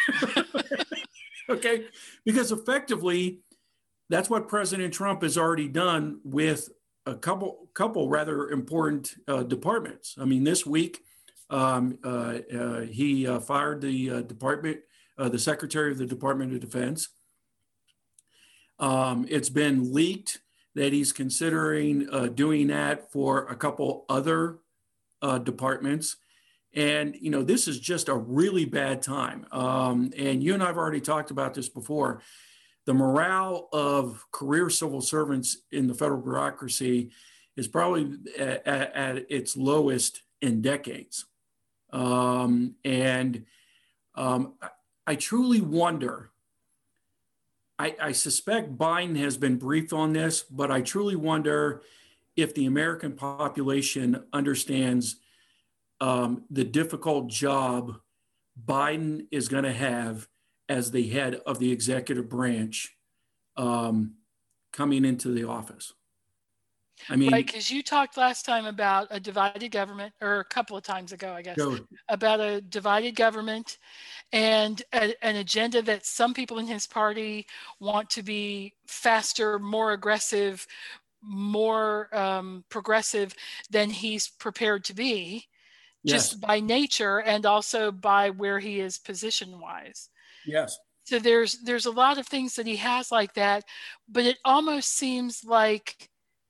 Okay. Because effectively, that's what President Trump has already done with a couple rather important departments. I mean, this week, he fired the Secretary of the Department of Defense. It's been leaked that he's considering doing that for a couple other departments. And, this is just a really bad time. And you and I have already talked about this before. The morale of career civil servants in the federal bureaucracy is probably at its lowest in decades. I truly wonder, I suspect Biden has been briefed on this, but I truly wonder if the American population understands the difficult job Biden is going to have as the head of the executive branch coming into the office. I mean, right, because you talked last time about a divided government, or a couple of times ago, I guess, about a divided government and an agenda that some people in his party want to be faster, more aggressive, more progressive than he's prepared to be, yes. just by nature and also by where he is position wise. Yes. So there's a lot of things that he has like that, but it almost seems like,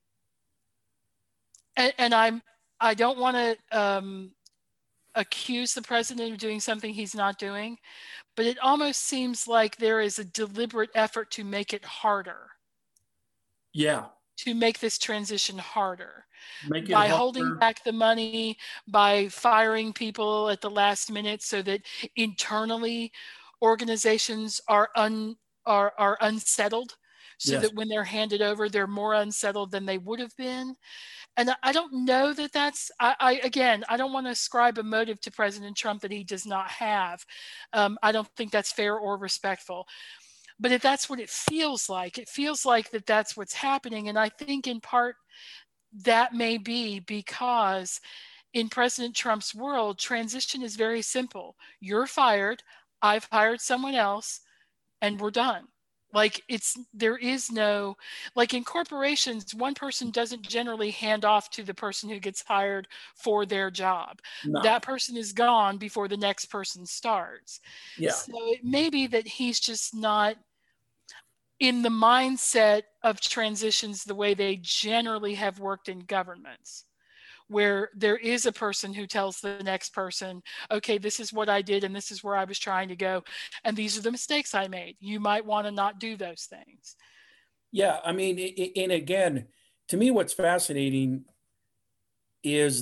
and I don't want to accuse the president of doing something he's not doing, but it almost seems like there is a deliberate effort to make it harder. Yeah. To make this transition harder. Make it by harder. Holding back the money, by firing people at the last minute so that internally organizations are unsettled, so Yes. that when they're handed over, they're more unsettled than they would have been. And I don't know that that's, again, I don't want to ascribe a motive to President Trump that he does not have. I don't think that's fair or respectful. But if that's what it feels like that that's what's happening. And I think in part that may be because in President Trump's world, transition is very simple. You're fired, I've hired someone else, and we're done. Like there is no, like in corporations, one person doesn't generally hand off to the person who gets hired for their job. No. That person is gone before the next person starts. Yeah. So it may be that he's just not in the mindset of transitions the way they generally have worked in governments, where there is a person who tells the next person, okay, this is what I did and this is where I was trying to go. And these are the mistakes I made. You might want to not do those things. Yeah. I mean, and again, to me, what's fascinating is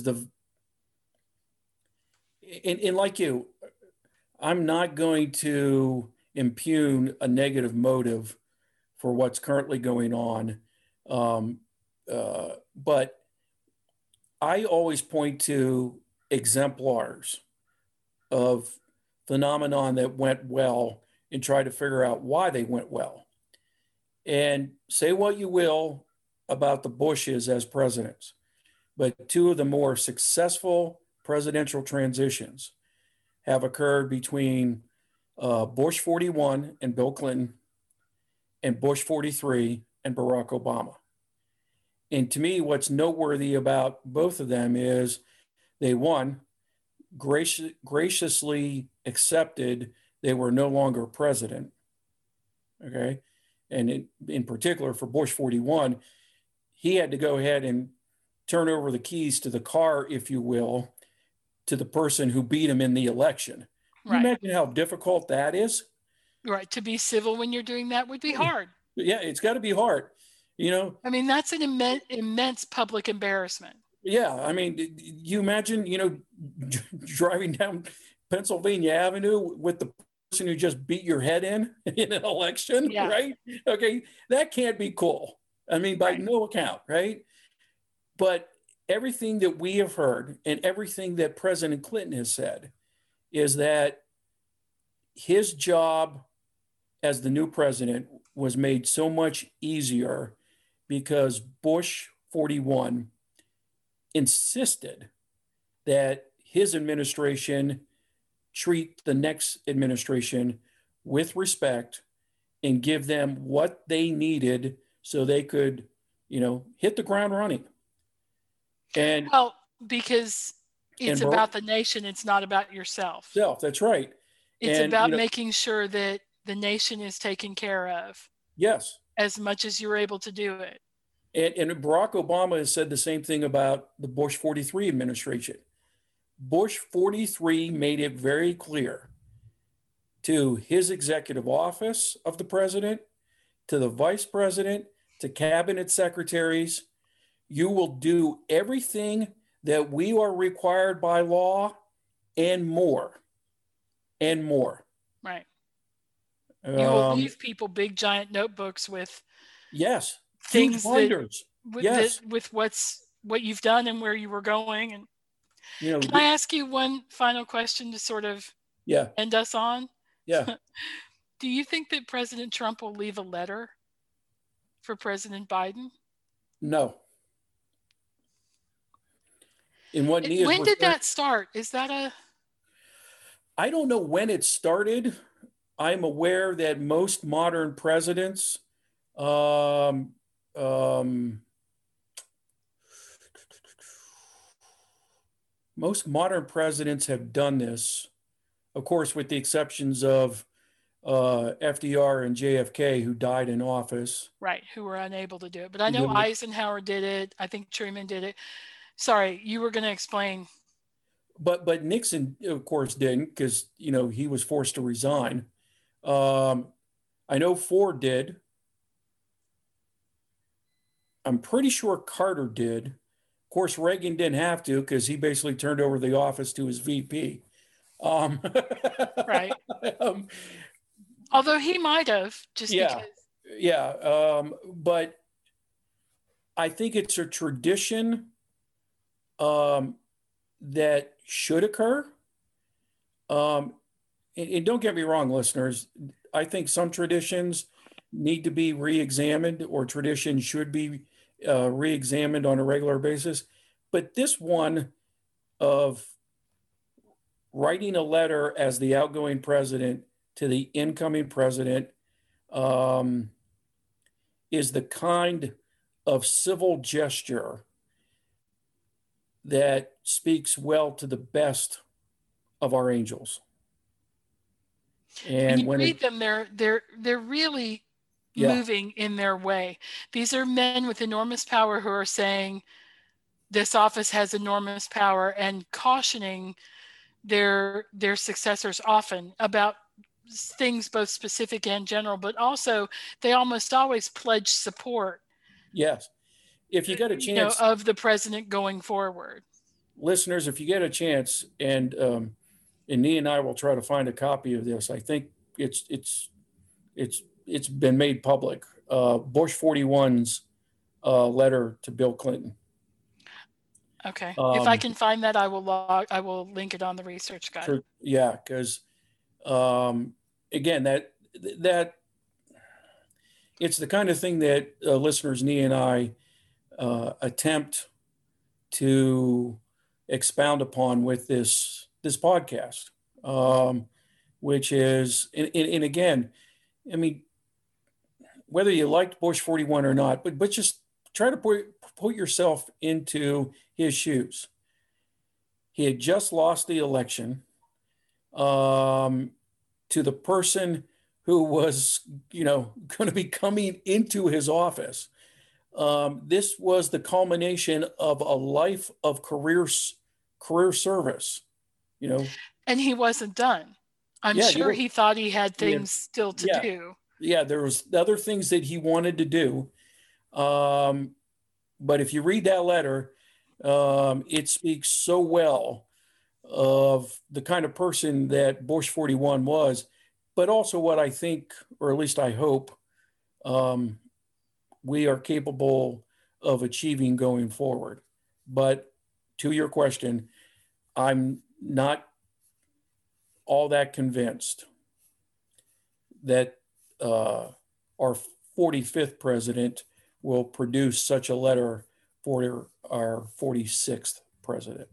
and like you, I'm not going to impugn a negative motive for what's currently going on. But I always point to exemplars of phenomenon that went well and try to figure out why they went well. And say what you will about the Bushes as presidents, but two of the more successful presidential transitions have occurred between Bush 41 and Bill Clinton and Bush 43 and Barack Obama. And to me, what's noteworthy about both of them is they, one, graciously accepted they were no longer president. Okay. And in particular for Bush 41, he had to go ahead and turn over the keys to the car, if you will, to the person who beat him in the election. Can you imagine how difficult that is? Right. To be civil when you're doing that would be hard. Yeah, it's got to be hard. I mean, that's an immense public embarrassment. Yeah. I mean, you imagine, driving down Pennsylvania Avenue with the person who just beat your head in an election, right? Okay. That can't be cool. I mean, by no account, right? But everything that we have heard and everything that President Clinton has said is that his job as the new president was made so much easier because Bush 41 insisted that his administration treat the next administration with respect and give them what they needed so they could, hit the ground running. And because it's about the nation, it's not about yourself. That's right. It's about making sure that the nation is taken care of. Yes. As much as you're able to do it. And Barack Obama has said the same thing about the Bush 43 administration. Bush 43 made it very clear to his executive office of the president, to the vice president, to cabinet secretaries, you will do everything that we are required by law and more. And more. Right. You will leave people big giant notebooks with things binders. With what you've done and where you were going. And can I ask you one final question to sort of end us on? Yeah. Do you think that President Trump will leave a letter for President Biden? No. When did that start? Is that I don't know when it started. I'm aware that most modern presidents, most modern presidents have done this, of course, with the exceptions of FDR and JFK, who died in office. Right, who were unable to do it. But I know Eisenhower did it. I think Truman did it. Sorry, you were going to explain. But Nixon, of course, didn't because, he was forced to resign. I know Ford did. I'm pretty sure Carter did. Of course, Reagan didn't have to because he basically turned over the office to his VP. Right. Although he might have, because. Yeah. But I think it's a tradition that should occur. And don't get me wrong, listeners. I think some traditions need to be re-examined, or traditions should be re-examined on a regular basis. But this one of writing a letter as the outgoing president to the incoming president is the kind of civil gesture that speaks well to the best of our angels. And when you read them, they're really moving in their way. These are men with enormous power who are saying this office has enormous power and cautioning their successors often about things both specific and general, but also they almost always pledge support. Yes. If you get a chance of the president going forward. Listeners, if you get a chance, and Nee and I will try to find a copy of this. I think it's been made public. Bush 41's letter to Bill Clinton. Okay. If I can find that, I will link it on the research guide. Yeah, because again, that it's the kind of thing that listeners Nee and I attempt to expound upon with this podcast, which is, and again, I mean, whether you liked Bush 41 or not, but just try to put yourself into his shoes. He had just lost the election to the person who was, going to be coming into his office. This was the culmination of a life of career service, And he wasn't done. I'm sure he thought he had things still to do. Yeah, there was other things that he wanted to do. But if you read that letter, it speaks so well of the kind of person that Bush 41 was, but also what I think, or at least I hope, we are capable of achieving going forward. But to your question, I'm not all that convinced that our 45th president will produce such a letter for our 46th president.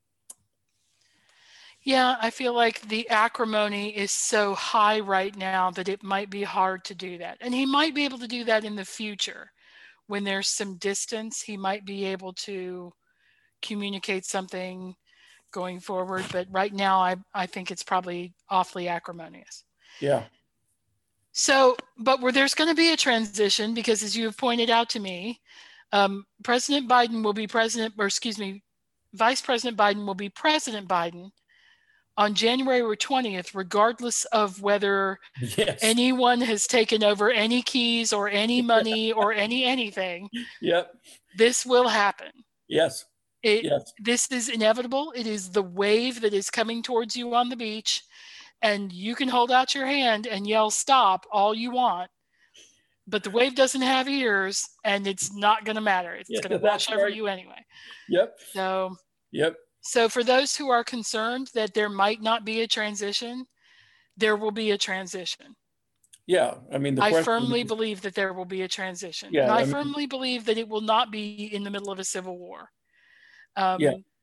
Yeah, I feel like the acrimony is so high right now that it might be hard to do that. And he might be able to do that in the future. When there's some distance, he might be able to communicate something going forward. But right now, I think it's probably awfully acrimonious. Yeah. So, but there's going to be a transition because, as you have pointed out to me, President Biden will be Vice President Biden will be President Biden on January 20th, regardless of whether anyone has taken over any keys or any money or anything. Yep. This will happen. Yes. This is inevitable. It is the wave that is coming towards you on the beach, and you can hold out your hand and yell stop all you want, but the wave doesn't have ears, and it's not going to matter. It's going to wash over you anyway. Yep. So for those who are concerned that there might not be a transition, there will be a transition. Yeah, I mean, I firmly believe that there will be a transition. Yeah, and I firmly believe that it will not be in the middle of a civil war. I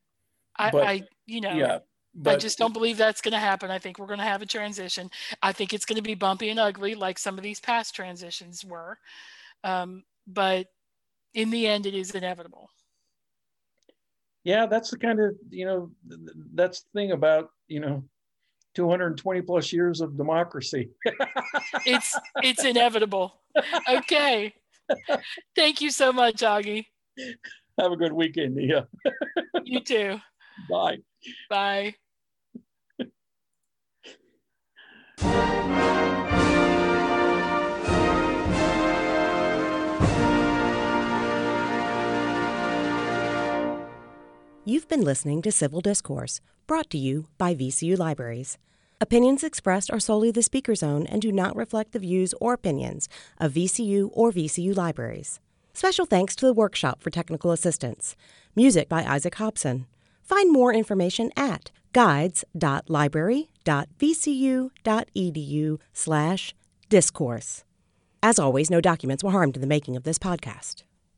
just don't believe that's going to happen. I think we're going to have a transition. I think it's going to be bumpy and ugly like some of these past transitions were. But in the end, it is inevitable. Yeah, that's the kind of, that's the thing about, 220 plus years of democracy. It's inevitable. Okay. Thank you so much, Augie. Have a good weekend, Nia. You too. Bye. Bye. You've been listening to Civil Discourse, brought to you by VCU Libraries. Opinions expressed are solely the speaker's own and do not reflect the views or opinions of VCU or VCU Libraries. Special thanks to the Workshop for Technical Assistance. Music by Isaac Hobson. Find more information at guides.library.vcu.edu/discourse. As always, no documents were harmed in the making of this podcast.